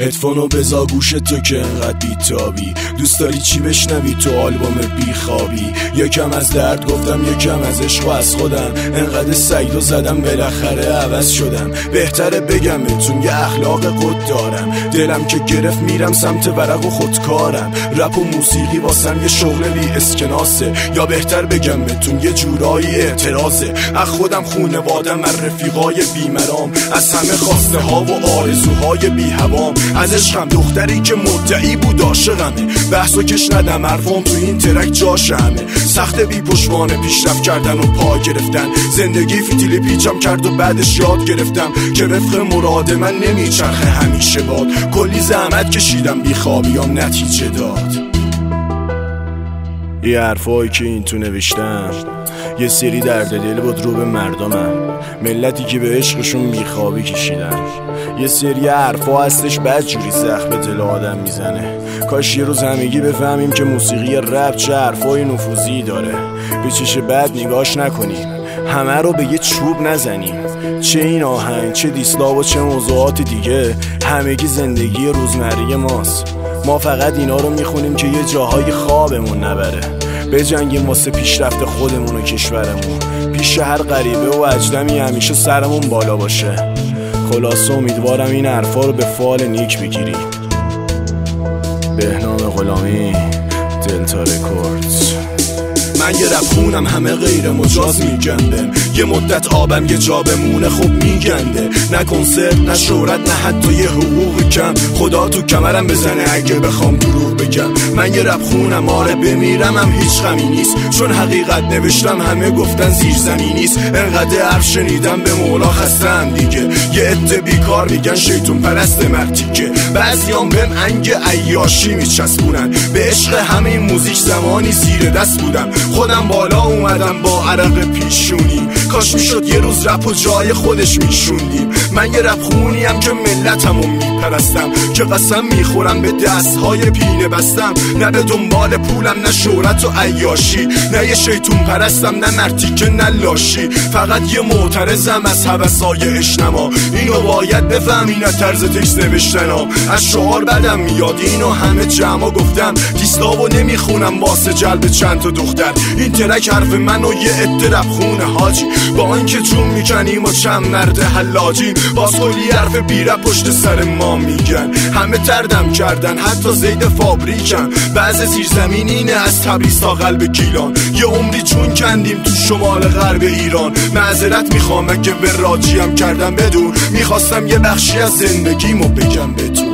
هدفونو بزا گوش تو که انقدر بیتابی، دوست داری چی بشنوی تو آلبوم بیخوابی؟ یکم از درد گفتم یکم از عشق و از خودم، انقدر سعیدو زدم بالاخره عوض شدم. بهتره بگم بهتون یه اخلاق قد دارم، دلم که گرفت میرم سمت ورق و خودکارم. رپ و موسیقی واسم یه شغل بی اسکناسه، یا بهتر بگم بهتون یه جورایی اعتراضه. از خودم خونوادم، از رفیقای بیمرام، از همه خواسته ها و آرزوهای بی هوام، از عشقم دختری که مدعی بود عاشقمه. بحثو کش ندم حرفام تو این ترک جاشمه، سخت بی پشوانه پیشرفت کردن و پا گرفتن. زندگی فتیلی پیچم کرد و بعدش یاد گرفتم که وفق مراد من نمیچرخه همیشه باد. کلی زحمت کشیدم بیخوابیام نتیجه داد. یه حرفایی که این تو نوشتم یه سری درد دل بود رو به مردمم، ملتی که به عشقشون بیخوابی کشیدن. یه سری حرفا هستش بدجوری سخت به دل آدم میزنه. کاش یه روز همگی بفهمیم که موسیقی رپ چه حرفای نفوذی داره. به چش بد نگاش نکنیم، همه رو به یه چوب نزنیم. چه این آهنگ، چه دیسلا و چه موضوعات دیگه، همگی زندگی روزمره ماست. ما فقط اینا رو میخونیم که یه جاهای خوابمون نبره. بجنگیم واسه پیشرفت خودمون و کشورمون، پیش هر غریبه و اجنبی همیشه سرمون بالا باشه. خلاصه امیدوارم این حرفا رو به فال نیک بگیری. بهنام غلامی، دلتا رکوردز. من یه رپ خونم همه غیر مجاز میگندم، یه مدت آبم یه جا بمونه خوب میگنده. نه کنسرت نه شهرت نه حتی یه حقوق کم، خدا تو کمرم بزنه اگه بخوام دروغ بگم. من یه رپ خونم، آره بمیرم هم هیچ غمی نیست، چون حقیقت نوشتم همه گفتن زیر زمین نیست. انقدر حرف شنیدم به مولا خستم دیگه، یه عده بیکار میگن شیطون پرست مرتیکه. بعضیام بهم انگ عیاشی میچسبونن، به عشق همین موزیک زمانی زیر دست بودم. خودم بالا اومدم با عرق پیشونی، کاش میشد یه روز رپ و جای خودش میشوندیم. من یه رپ خونیم که ملتمو میپرستم، که قسم میخورم به دستهای پینه بستم. نه به دنبال پولم، نه شهرت و عیاشی، نه یه شیطون پرستم، نه مرتیکه نه لاشی. فقط یه معترضم از هوسای اشنما، اینو باید بفهمی نه طرز تکست نوشتنام. از شعار بدم میاد، اینو همه جمع گفتم، دیسلاو نمیخونم واسه جلب چند تا دختر. این ترک حرف من و یه عده رپ خونه حاجی، با آنکه چون میکنیم و چند مرد حلاجی، باز کلی حرف بیره پشت سر ما میگن. همه تردم کردن حتی زید فابریکن، بعض زیرزمینینه از تبریز تا قلب گیلان. یه عمری چون کندیم تو شمال غرب ایران. معذرت میخوام اگه به راجیم کردم بدون، میخواستم یه بخشی از زندگیمو بگم بهتون.